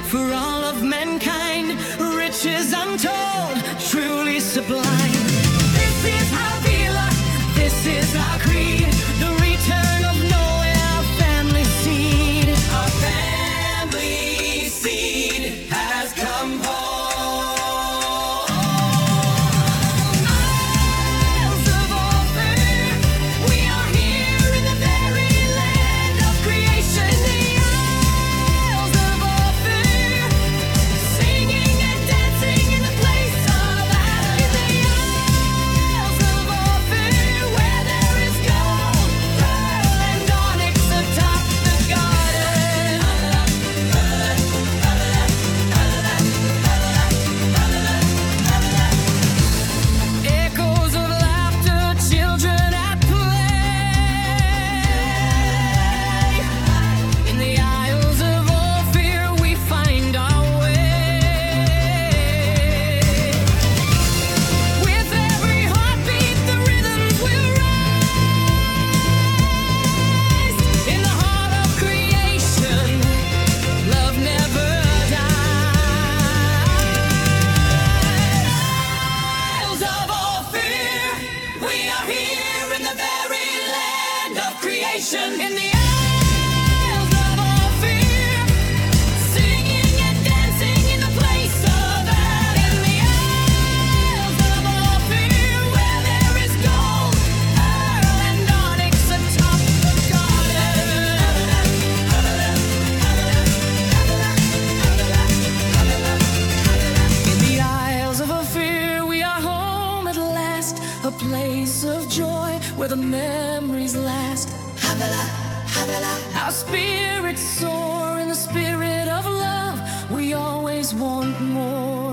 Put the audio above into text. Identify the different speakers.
Speaker 1: for all of mankind, riches untold, truly sublime. This is our Vila, this is our creed, the return of Noah, our family seed. Our family seed has come home. Isles of Ophir, we are here in the very land of creation. The Isles of Ophir, singing and dancing in the place of Adam. In the Isles of Ophir, where there is gold, pearl, and onyx atop the garden. Echoes of laughter, children at play. In the Isles of Ophir, we find our way. With every heartbeat, the rhythms will rise. In the heart of creation, love never dies. Isles of Ophir, we are here in the very land of creation. In the Isles of Ophir, singing and dancing in the place of Adam. In the Isles of Ophir, where there is gold, pearl, and onyx atop the garden. In the Isles of Ophir, we are home at last, a place of joy where the memories last. Our spirits soar in the spirit of love. We always want more.